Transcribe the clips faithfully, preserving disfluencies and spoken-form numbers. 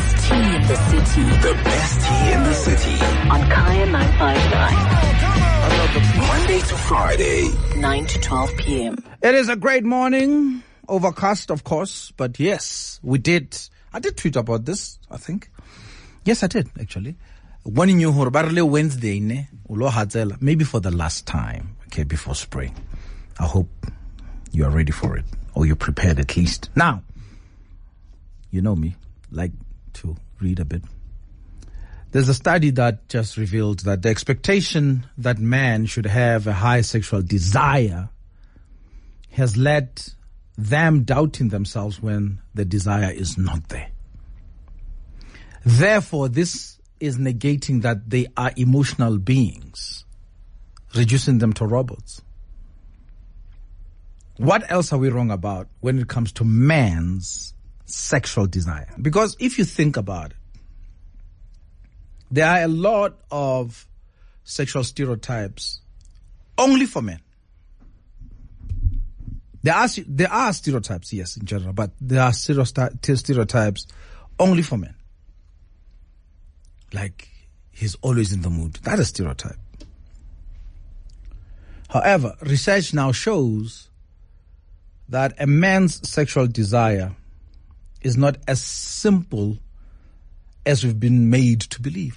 best tea in the city. The best tea in the city. On Kaya nine five nine. Monday to Friday. nine to twelve p.m. It is a great morning. Overcast, of course. But yes, we did. I did tweet about this, I think. Yes, I did, actually. Warning you, Wednesday, ne? Maybe for the last time, okay, before spring. I hope you are ready for it. Or you're prepared at least. Now, you know me, like to read a bit. There's a study that just revealed that the expectation that man should have a high sexual desire has led them doubting themselves when the desire is not there. Therefore, this is negating that they are emotional beings, reducing them to robots. What else are we wrong about when it comes to man's sexual desire? Because if you think about it, there are a lot of sexual stereotypes only for men. There are there are stereotypes, yes, in general, but there are stereotypes only for men. Like, he's always in the mood. That is a stereotype. However, research now shows that a man's sexual desire is not as simple as we've been made to believe.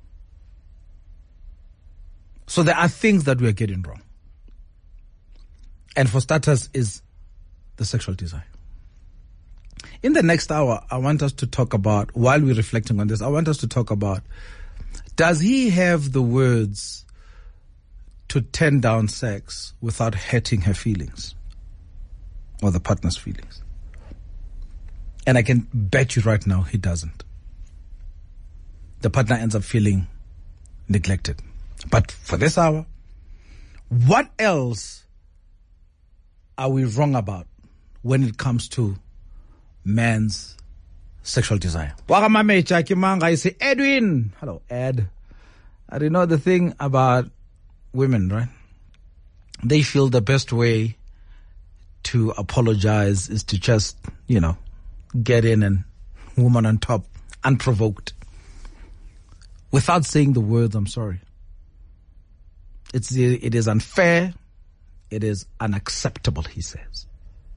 So there are things that we are getting wrong. And for starters is the sexual desire. In the next hour, I want us to talk about, while we're reflecting on this, I want us to talk about, does he have the words to turn down sex without hurting her feelings or the partner's feelings? And I can bet you right now he doesn't. The partner ends up feeling neglected. But for this hour, what else are we wrong about when it comes to man's sexual desire? I say, Edwin. Hello, Ed. I do know the thing about women, right? They feel the best way to apologize is to just, you know, get in and woman on top, unprovoked, without saying the words, I'm sorry. It's, it is unfair. It is unacceptable, he says.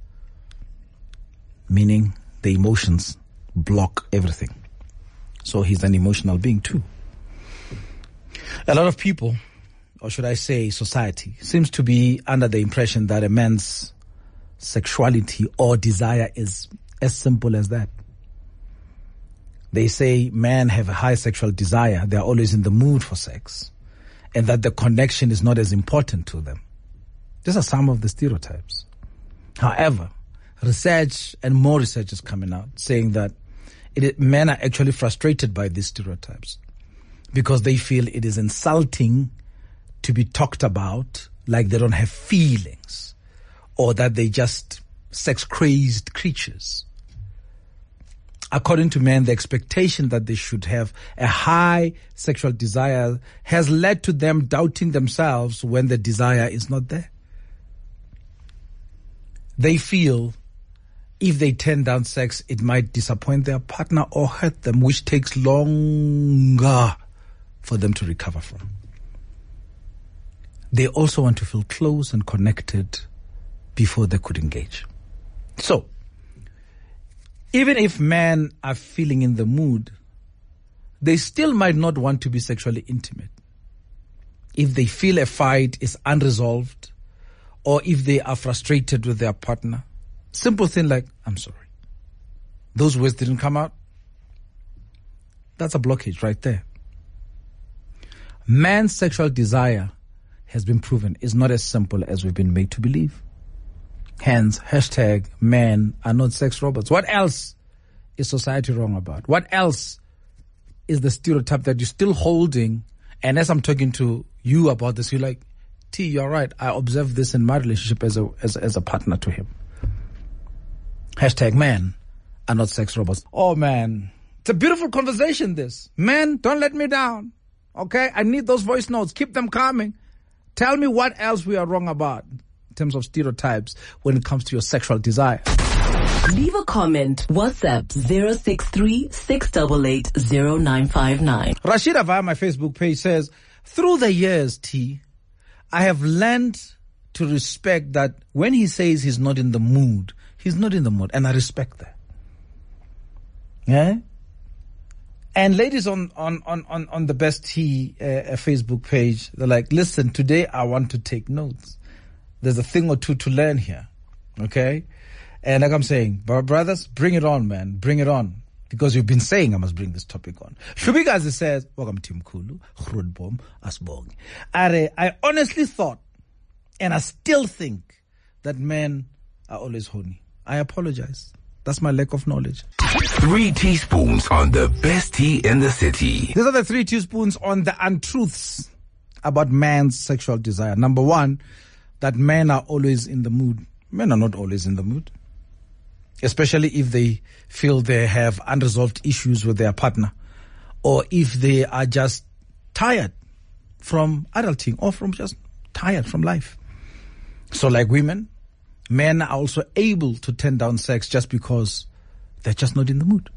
Meaning the emotions block everything. So he's an emotional being too. A lot of people, or should I say society, seems to be under the impression that a man's sexuality or desire is as simple as that. They say men have a high sexual desire. They're always in the mood for sex. And that the connection is not as important to them. These are some of the stereotypes. However, research and more research is coming out saying that it, men are actually frustrated by these stereotypes because they feel it is insulting to be talked about like they don't have feelings or that they just sex-crazed creatures. According to men, the expectation that they should have a high sexual desire has led to them doubting themselves when the desire is not there. They feel if they turn down sex, it might disappoint their partner or hurt them, which takes longer for them to recover from. They also want to feel close and connected before they could engage. So, even if men are feeling in the mood, they still might not want to be sexually intimate. If they feel a fight is unresolved, or if they are frustrated with their partner, simple thing like, I'm sorry. Those words didn't come out. That's a blockage right there. Man's sexual desire has been proven is not as simple as we've been made to believe. Hence, hashtag men are not sex robots. What else is society wrong about? What else is the stereotype that you're still holding? And as I'm talking to you about this, you're like, T, you're right. I observed this in my relationship as a, as, as a partner to him. Hashtag men are not sex robots. Oh man, it's a beautiful conversation this. Men, don't let me down. Okay, I need those voice notes. Keep them coming. Tell me what else we are wrong about in terms of stereotypes when it comes to your sexual desire. Leave a comment. WhatsApp zero six three, six eight eight, zero nine five nine. Rashida via my Facebook page says, through the years, T, I have learned to respect that when he says he's not in the mood, he's not in the mood. And I respect that. Yeah? And ladies on, on, on, on, on the Best Tea uh, Facebook page, they're like, listen, today I want to take notes. There's a thing or two to learn here. Okay? And like I'm saying, brothers, bring it on, man. Bring it on. Because you've been saying I must bring this topic on. Shubigazi says, welcome Tim Kulu, Grootboom, Asbong. Are, I honestly thought, and I still think, that men are always horny. I apologize. That's my lack of knowledge. Three teaspoons on the best tea in the city. These are the three teaspoons on the untruths about man's sexual desire. Number one, that men are always in the mood. Men are not always in the mood. Especially if they feel they have unresolved issues with their partner, or if they are just tired from adulting, or from just tired from life. So like women, men are also able to turn down sex just because they're just not in the mood.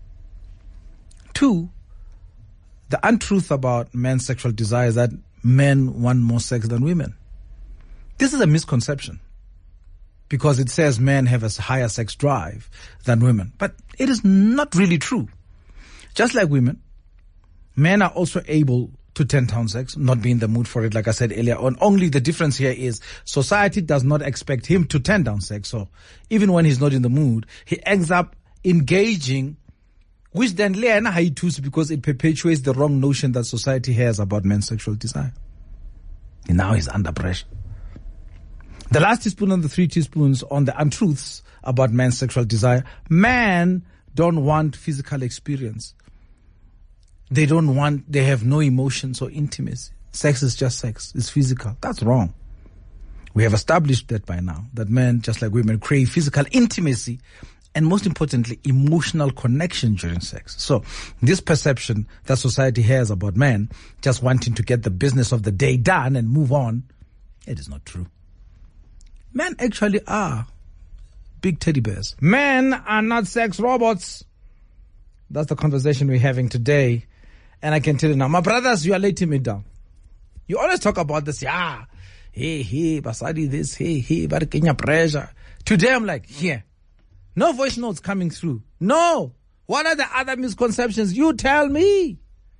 Two, the untruth about men's sexual desire is that men want more sex than women. This is a misconception, because it says men have a higher sex drive than women. But it is not really true. Just like women, men are also able to turn down sex, not be in the mood for it, like I said earlier on. Only the difference here is society does not expect him to turn down sex. So even when he's not in the mood, he ends up engaging, which then because it perpetuates the wrong notion that society has about men's sexual desire. And now he's under pressure. The last teaspoon and the three teaspoons on the untruths about men's sexual desire. Men don't want physical experience. They don't want, they have no emotions or intimacy. Sex is just sex. It's physical. That's wrong. We have established that by now, that men, just like women, crave physical intimacy and, most importantly, emotional connection during sex. So this perception that society has about men just wanting to get the business of the day done and move on, it is not true. Men actually are big teddy bears. Men are not sex robots. That's the conversation we're having today. And I can tell you now, my brothers, you are letting me down. You always talk about this, yeah, hey, hey, basadi this, hey, hey, but Kenya pressure. Today I'm like, yeah, no voice notes coming through. No. What are the other misconceptions? You tell me.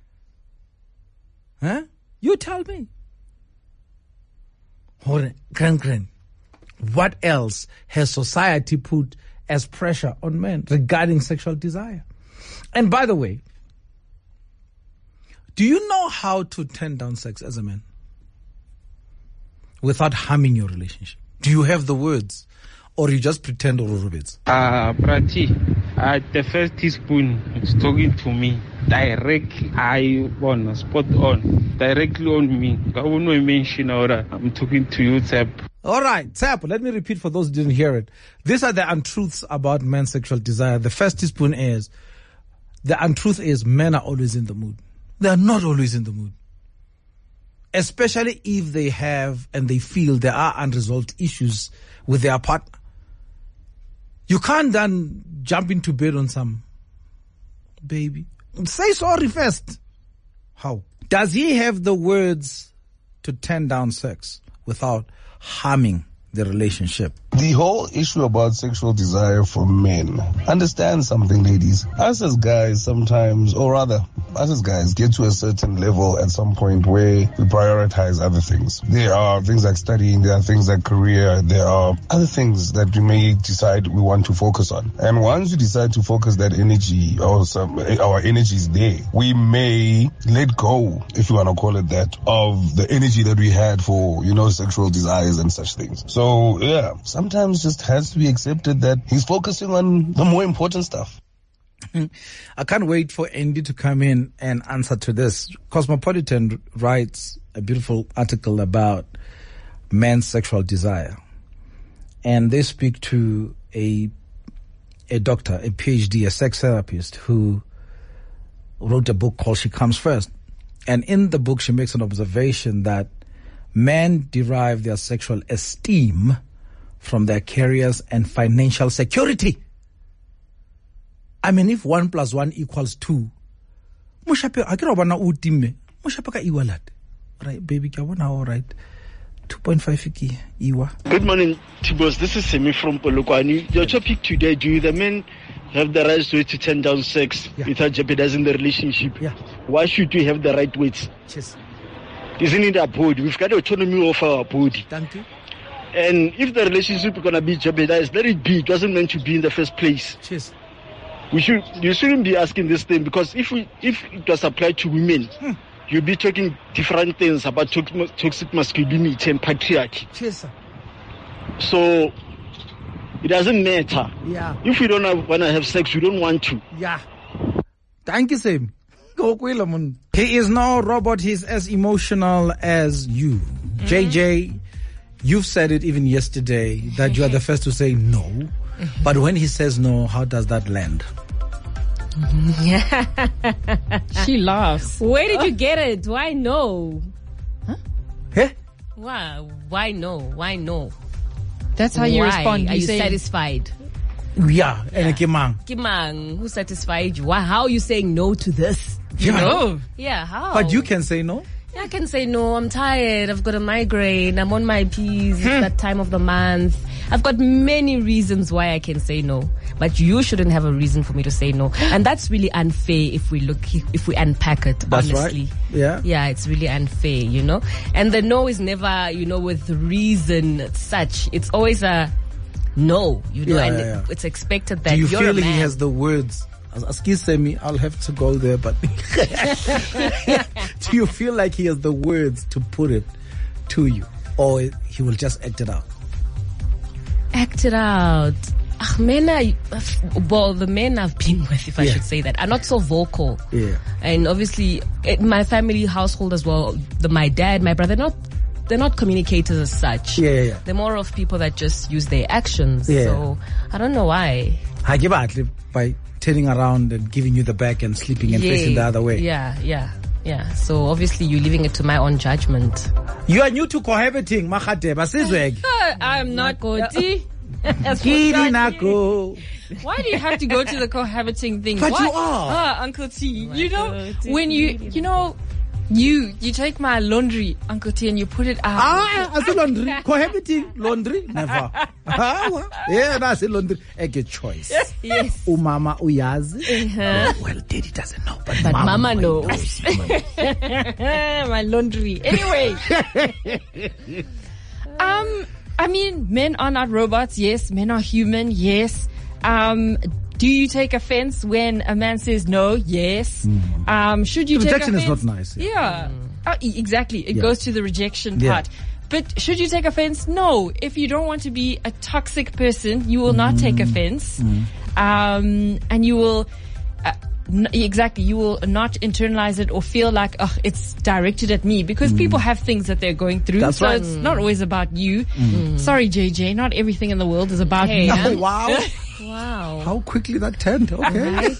Huh? You tell me. Hold on, Gran Gran. What else has society put as pressure on men regarding sexual desire? And by the way, do you know how to turn down sex as a man without harming your relationship? Do you have the words, or you just pretend or rubits? Ah, uh, Prati, uh, the first teaspoon is talking to me directly. I on spot on directly on me. I won't mention or I'm talking to you, Tap. All right, Tap. Let me repeat for those who didn't hear it. These are the untruths about men's sexual desire. The first teaspoon is the untruth is men are always in the mood. They are not always in the mood. Especially if they have and they feel there are unresolved issues with their partner. You can't then jump into bed on some baby. Say sorry first. How? Does he have the words to turn down sex without harming the relationship? The whole issue about sexual desire for men. Understand something, ladies. Us as guys sometimes, or rather, us as guys get to a certain level at some point where we prioritize other things. There are things like studying, there are things like career, there are other things that we may decide we want to focus on. And once you decide to focus that energy, or some, our energy is there, we may let go, if you want to call it that, of the energy that we had for, you know, sexual desires and such things. So, yeah, sometimes just has to be accepted that he's focusing on the more important stuff. I can't wait for Andy to come in and answer to this. Cosmopolitan writes a beautiful article about men's sexual desire. And they speak to a a doctor, a PhD, a sex therapist who wrote a book called She Comes First. And in the book, she makes an observation that men derive their sexual esteem from their careers and financial security. I mean, if one plus one equals two, Mushape, I can't want to timme. Mushape ka iwalat. Right, baby, ka wana all right. two point five iki iwa. Good morning, Tibos. This is Semi from Polokwane. Your topic today: do the men have the right way to turn down sex yeah. without jeopardizing the relationship? Yeah. Why should we have the right weights? Cheers. Isn't it our body? We've got autonomy of our body. Thank you. And if the relationship is gonna be jeopardized, let it be. It wasn't meant to be in the first place. Cheers. We should. You shouldn't be asking this thing, because if we, if it was applied to women, hmm. you'll be talking different things about toxic masculinity and patriarchy. Cheers, sir. So it doesn't matter. Yeah. If we don't want to have sex, we don't want to. Yeah. Thank you, Sam. He is no robot. He's as emotional as you. Mm-hmm. J J, you've said it even yesterday that you are the first to say no. Mm-hmm. But when he says no, how does that land? Yeah. She laughs. Where did you get it? Why no? Huh? Huh? Why? Why no? Why no? That's how you Why? respond. Are you say, satisfied? Yeah. And yeah. Kimang. Kimang, who satisfied you? Why? How are you saying no to this? You yeah. know? Yeah, how? But you can say no. Yeah, I can say no. I'm tired. I've got a migraine. I'm on my P's. It's that time of the month. I've got many reasons why I can say no, but you shouldn't have a reason for me to say no. And that's really unfair if we look, if we unpack it, that's honestly. Right. Yeah. Yeah, it's really unfair, you know? And the no is never, you know, with reason such. It's always a no, you know, yeah, and yeah, yeah. it's expected that Do you you're feel a man. he has the words? Excuse me, I'll have to go there, but do you feel like he has the words to put it to you, or he will just act it out? Act it out. Ach, men are, well, the men I've been with, if I yeah. should say that, are not so vocal. Yeah. And obviously, in my family household as well, the, my dad, my brother, not, they're not communicators as such. Yeah, yeah, yeah. They're more of people that just use their actions. Yeah. So, I don't know why. I give out by turning around and giving you the back and sleeping and yeah. facing the other way. Yeah, yeah. Yeah, so obviously you're leaving it to my own judgment. You are new to cohabiting, Mahadeba Sizweg. I'm not Koti. Why do you have to go to the cohabiting thing? But Why? you are. Ah, Uncle T. Oh you know, God. when you, you know, you, you take my laundry, Uncle T, and you put it out. Ah, I said laundry. Cohabiting, laundry, never. Yeah, that's a laundry. A good choice. Yes. Umama uyazi. Uh-huh. Well, daddy doesn't know, but, But mama, mama knows. My laundry. Anyway. um, I mean, men are not robots. Yes. Men are human. Yes. Um, do you take offense when a man says no? Yes. Mm. Um, should you the take rejection offense? is not nice. Yeah. yeah. Mm. Oh, e- exactly. It yeah. goes to the rejection yeah. part. But should you take offense? No. If you don't want to be a toxic person, you will not mm. take offense. Mm. Um, and you will, uh, n- exactly, you will not internalize it or feel like, oh, it's directed at me, because mm. people have things that they're going through. That's so right. it's not always about you. Mm. Sorry, J J, not everything in the world is about hey, me. Oh, wow. Wow. How quickly that turned. Okay. Right?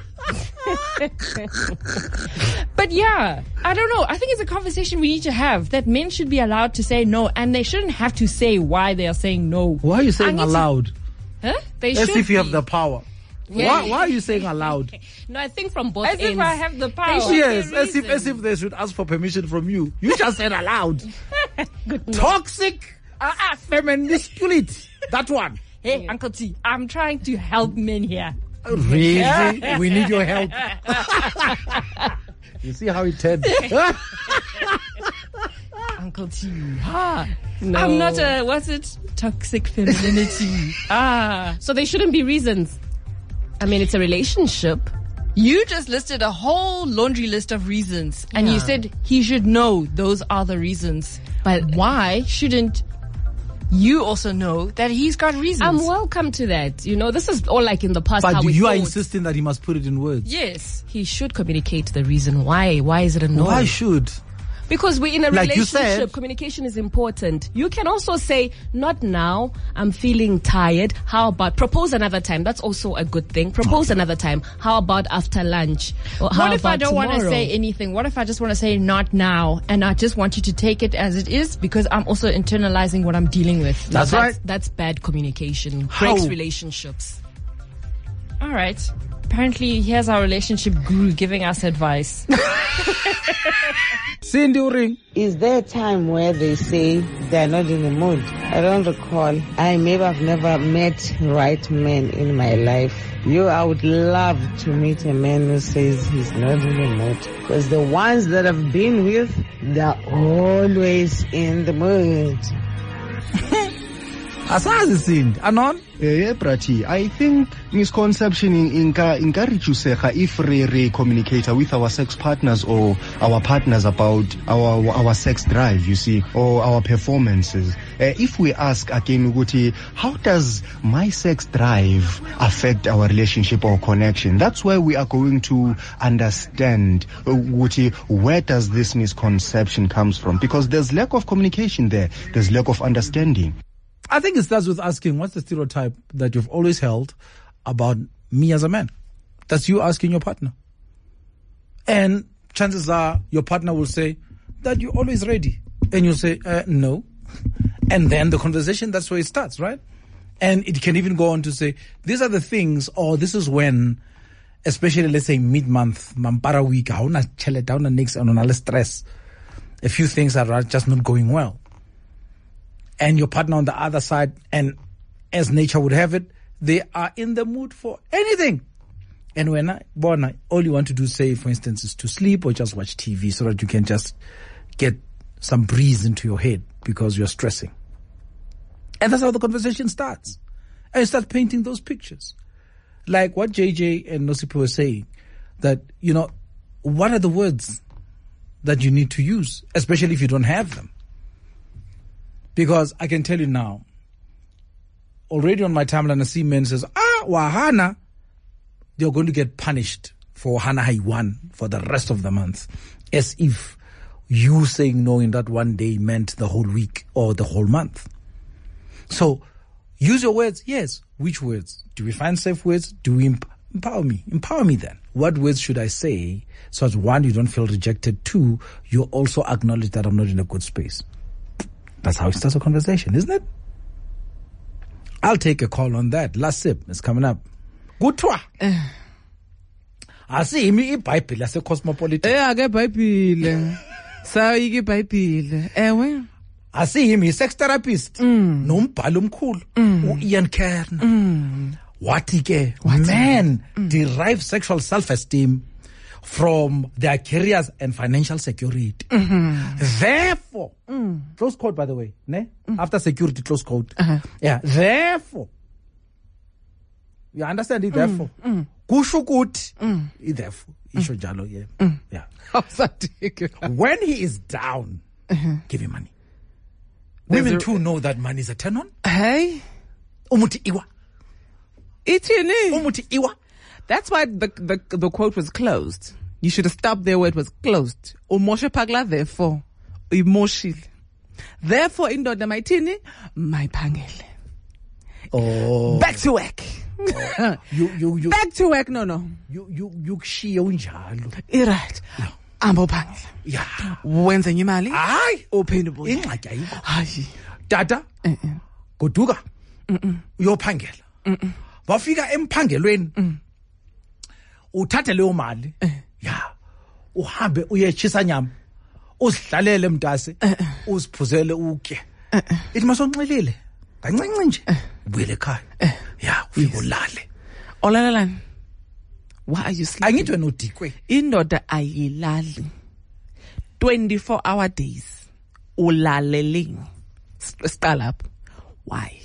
But yeah, I don't know. I think it's a conversation we need to have, that men should be allowed to say no, and they shouldn't have to say why they are saying no. Why are you saying aloud? To, huh? They As should if you be. have the power. Yeah. Why, why are you saying aloud? No, I think from both As ends. if I have the power. should Yes, be as if reason. as if they should ask for permission from you. You just said aloud. Toxic uh, uh, feminisculity. That one. Hey, yeah. Uncle T, I'm trying to help men here. Really? We need your help. You see how it turned? Uncle T. Ah, No. I'm not a, what's it? Toxic femininity. ah. So there shouldn't be reasons. I mean, it's a relationship. You just listed a whole laundry list of reasons, and Yeah. you said he should know those are the reasons. But why shouldn't you also know that he's got reasons? I'm welcome to that. You know, this is all like in the past. But how we you are thought. insisting that he must put it in words. Yes. He should communicate the reason why. Why is it a no? Why should? Because we're in a Like you relationship, said- communication is important. You can also say, not now, I'm feeling tired. How about, propose another time. That's also a good thing. Propose another time. How about after lunch? Or how What if I about don't want to tomorrow? say anything? What if I just want to say not now, and I just want you to take it as it is, because I'm also internalizing what I'm dealing with? No, That's right. That's bad communication. How? Breaks relationships. All right. Apparently, here's our relationship guru giving us advice. Cindy Uring. Is there a time where they say they're not in the mood? I don't recall. I maybe I've never met right man in my life. You, I would love to meet a man who says he's not in the mood. Because the ones that I've been with, they're always in the mood. Asazi Cindy. Anon? Yeah, Prati. I think misconception in inka encourageusega if we re communicate with our sex partners or our partners about our our sex drive, you see, or our performances. Uh, if we ask again, Uguti, how does my sex drive affect our relationship or connection? That's where we are going to understand, Uguti, where does this misconception comes from? Because there's lack of communication there. There's lack of understanding. I think it starts with asking, what's the stereotype that you've always held about me as a man? That's you asking your partner. And chances are your partner will say that you're always ready. And you'll say, uh, no. And then the conversation, that's where it starts, right? And it can even go on to say, these are the things, or this is when, especially let's say mid-month, mampara week, hauna chele down the next and stress. A few things are just not going well. And your partner on the other side, and as nature would have it, they are in the mood for anything. And when I, born, I, all you want to do, say, for instance, is to sleep or just watch T V so that you can just get some breeze into your head because you're stressing. And that's how the conversation starts. And you start painting those pictures. Like what J J and Nosipo were saying, that, you know, what are the words that you need to use, especially if you don't have them? Because I can tell you now, already on my timeline, I see men says, ah, wahana, they're going to get punished for hana haiwan for the rest of the month. As if you saying no in that one day meant the whole week or the whole month. So use your words. Yes. Which words? Do we find safe words? Do we emp- empower me? Empower me then. What words should I say so that one, you don't feel rejected. Two, you also acknowledge that I'm not in a good space. That's how it starts a conversation, isn't it? I'll take a call on that. Last sip is coming up. Gutwa. I see me Bible as a cosmopolitan. Eh, I get Bible. So you get Bible. Eh, well. I see him, he's sex therapist. No mpalo mkhulu. Ian Kern. Wathi ke, men derive sexual self-esteem from their careers and financial security. Mm-hmm. Therefore, mm. close quote, by the way, ne? Mm. After security, close quote. Uh-huh. Yeah, therefore, you understand it, therefore. Mm. Kushukuti, mm. therefore, isho jalo, yeah. Mm. Yeah. When he is down, uh-huh. give him money. There's Women a, too know that money is a turn on. Hey. Umuti iwa. Itini. Umuti iwa. That's why the, the the quote was closed. You should have stopped there where it was closed. Umoshe pagla therefore. Umoshile. Therefore, indoda maitini, my pangele. Oh. Back to work. Oh. you, you, you. Back to work, no, no. You, you, you kshiye unjalo. Right. Yeah. Ambo pangele. Yeah. Wenza imali. Hayi. Open boy. Ingxaki ayikho. Hayi. Tata. Uh-uh. Goduka. Mm-mm. Uyophangela. Mm-mm. Wafika emphangelweni. Mm. Uthathe leyo mali ya uhambe uyechisa nyama usidlalele mntase usiphuzele uke ithi masonxelile kancinci nje ubuyele ekhaya ya ufike ulale olalalani. Why are you sleeping? Angitwe nodikwe indoda ayilali twenty-four hour days ulaleleni siqala lapho. Why?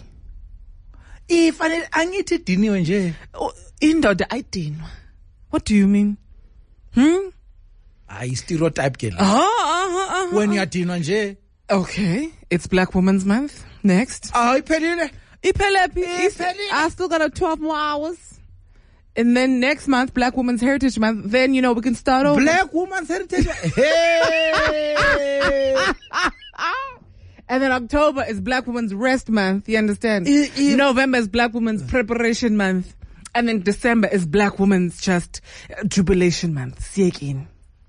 Ifanele angithi idiniwe nje indoda ayidinwa. What do you mean? Hmm? I stereotype girl. Uh-huh, uh-huh, uh-huh. When you're dinner nje. Okay, it's Black Women's Month. Next. Ah, iphelile. Iphelile. I still got a twelve more hours. And then next month, Black Women's Heritage Month. Then, you know, we can start over. Black Women's Heritage Month. Hey! And then October is Black Women's Rest Month. You understand? I, I, November is Black Women's Preparation Month. And then December is Black Women's just uh, Jubilation Month. Siekin.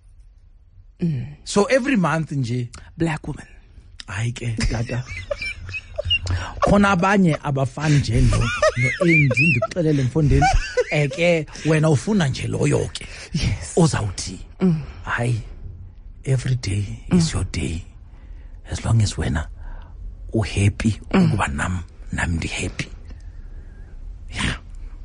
Mm. So every month nje Black woman. Hayi ke tata. Khona abanye abafani nje no no endi ndikuxelele mfondeni eke wena ufuna nje loyo ke Yes. ozawuthi hayi every day is your day as long as wena u happy ukuba nam nam ndi happy. Yeah.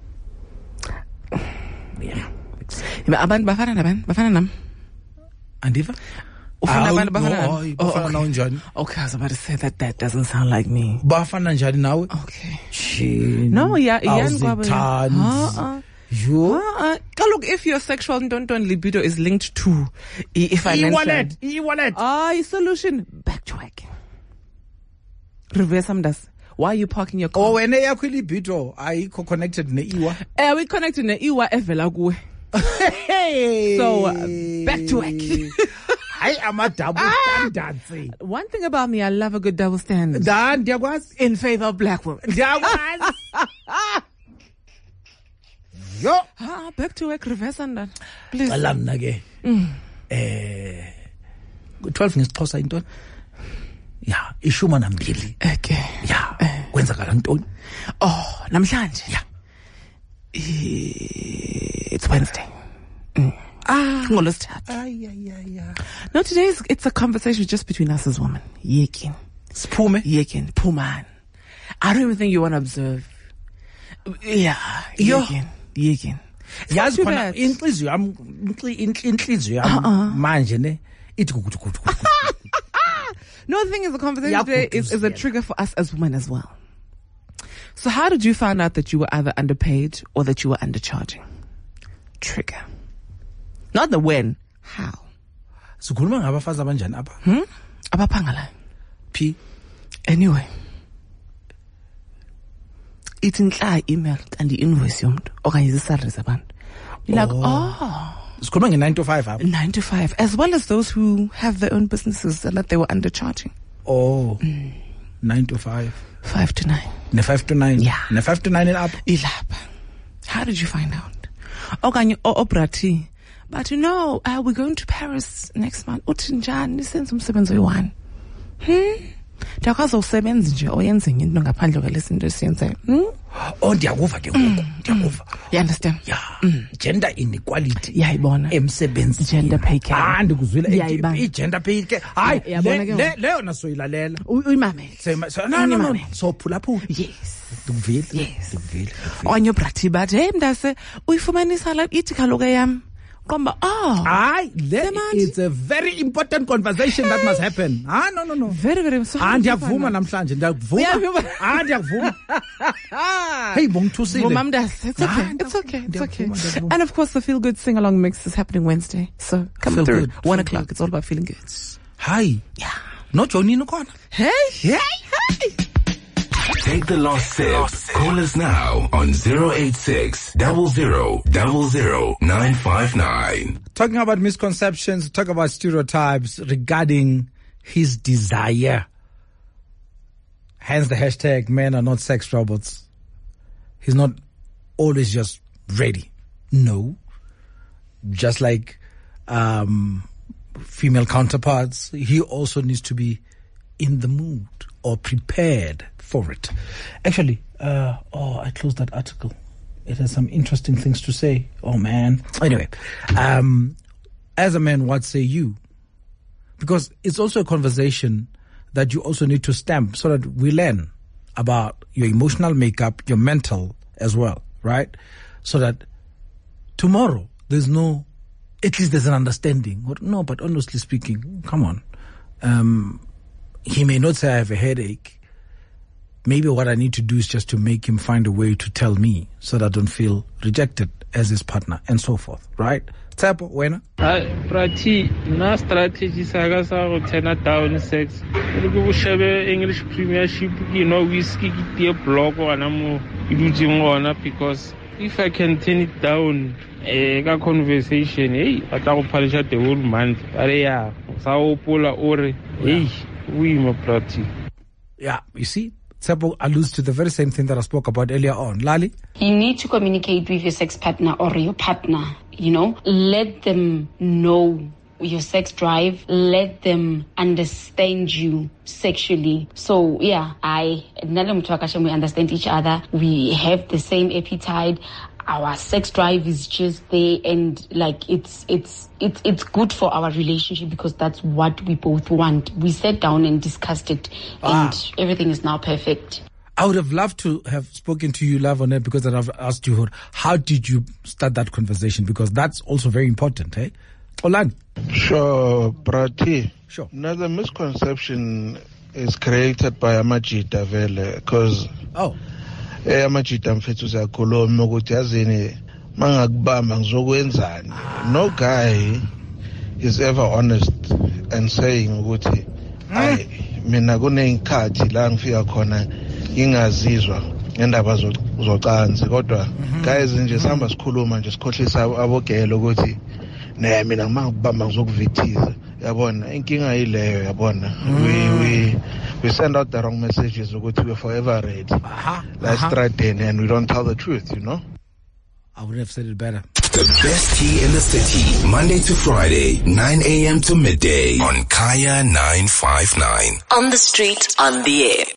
Yeah. Abantu bafana nabani? Bafana nam? Andiva? Ufuna Ah, abantu bafana no, nami? bafana Oh, nawe okay. njani? Okay, I was about to say that that doesn't sound like me. Bafana njani nawe? Okay. Shit. No, yeah, yeah. Uh-uh. You? Uh-uh. Look, if your sexual don't libido is linked to i- financial, E-wallet, e-wallet. ah, solution back to work. Reverse amdas. Why are you parking your car? Oh, wena yakho libido ayikho connected ne-iwa. Eh, we connected ne iwa evela kuwe. Hey. So uh, back to work. Hayi ama double standards. One thing about me, I love a good double standard. Da ndiyakwazi. In favor of black women. Ndiyakwazi. Yo. Ah, back to work, reverse and that. Please. Cala mna ke. Eh twelve ngesixhosa intoni? Yeah, ishuma nambili. Okay. Yeah. Kwenzakala ntoni? Oh, namhlanje. Yeah. It's Wednesday. Mm. Ah. ngolwesithathu. Ay ay ay. No, today is, it's a conversation just between us as women. Yekin. Sphume. Yekin. Puman. I don't even think you want to observe. Yeah. Yo. Yekin. Yekin. Yazi khona inhliziyo yami inhliziyo yami manje ne ithi kukuthi kukuthi kukuthi. No, the thing is, the conversation today is, is a trigger for us as women as well. So how did you find out that you were either underpaid or that you were undercharging? Trigger. Not the when. How? Sikhuluma ngabafazi abanjani apha? Hmm? Abaphangala. P. Anyway. It's in the email and the invoice yomuntu okanye izisalaries abantu. You're like, oh. Sikhuluma nge nine to five apha. nine to five, as well as those who have their own businesses and that they were undercharging. Oh. Mm. nine to five. five to nine. Ne five to nine. Yeah. Ne five to nine in up. Ilapha. How did you find out? Okanye obrati. But you know, uh, we're going to Paris next month. Uthi njani nisenze umsebenzi oyi-one. Hmm? Ndiyakwazi usebenza nje oyenze into ngaphandle kwalesi into esiyenzayo. Hmm? Oh, ndiyakuva ke ngoku. Ndiyakuva. You understand? Yeah. Gender inequality. Yayibona. Emsebenzi. Gender pay gap. Ah, ndikuzwile Yayibona. i-gender pay gap. Hayi, Yabona ke le leyo nasoyilalela. Uyimamele. So no no no. So phula phula. Yes. Ndikuvile. Yes. Ndikuvile. Onye brati but hey mntase uyifumanisa la ithi kaloku yami. Komba oh. Hayi, it's a very important conversation that must happen. Ah no no no. Very very so. Ah ndiyavuma namhlanje ndiyavuma. Ah ndiyavuma. Hey bongithusile. It's okay. It's okay. It's okay. And of course the feel good sing along mix is happening Wednesday. So come Feel through. good. One Feel o'clock. good. It's all about feeling good. Hi. Yeah. No Johnny no corner. Hey. Hey. Hey. Take the last sip. Call us now on zero eight six, zero zero, zero zero, nine five nine. Talking about misconceptions, talk about stereotypes regarding his desire. Hence the hashtag men are not sex robots. He's not always just ready. No. Just like um, female counterparts, he also needs to be in the mood or prepared for it. Actually, uh, oh, I closed that article. It has some interesting things to say. Oh man. Anyway, um, as a man, what say you? Because it's also a conversation that you also need to stamp so that we learn about your emotional makeup, your mental as well, right? So that tomorrow there's no, at least there's an understanding. No, but honestly speaking, come on. Um, he may not say I have a headache. Maybe what I need to do is just to make him find a way to tell me so that I don't feel rejected as his partner and so forth, right? Tsapo, wena? Hi, Prati, na strategy saga sa go turn down sex. Re go shebe English Premiership, you know, whiskey ke blog ona mo idutseng ona because if I can turn it down, eh, ka conversation, hey, I tla go phalisha the whole month. Are ya, sa opola ore, hey, we ma Prati. Yeah, you see? Tsapo alludes to the very same thing that I spoke about earlier on. Lali? You need to communicate with your sex partner or your partner, you know. Let them know your sex drive. Let them understand you sexually. So, yeah, I, we understand each other. We have the same appetite. our sex drive is just there, and like it's it's it's it's good for our relationship because that's what we both want. We sat down and discussed it, and ah. everything is now perfect. I would have loved to have spoken to you live on air because I've asked you, how did you start that conversation? Because that's also very important, eh? Olan. Sure, Prati. Sure. Now the misconception is created by Amajita Vele, because oh, eh Amajita mfethu siyakhuluma ukuthi yazini mangakubamba ngizokwenzani. No guy is ever honest and saying ukuthi ay mina kuneyikhathi la ngifika khona ingazizwa ngendaba zocansi kodwa guys nje sihamba sikhuluma nje sikhohlisa abogela ukuthi ne mina mangibamba ngizokuvithiza yabona inkinga yileyo yabona we we we send out the wrong messages ukuthi we're forever ready let's threaten and we don't tell the truth, you know. I would have said it better. The best tea in the city, Monday to Friday, nine a.m. to midday on Kaya nine five nine. On the street, on the air.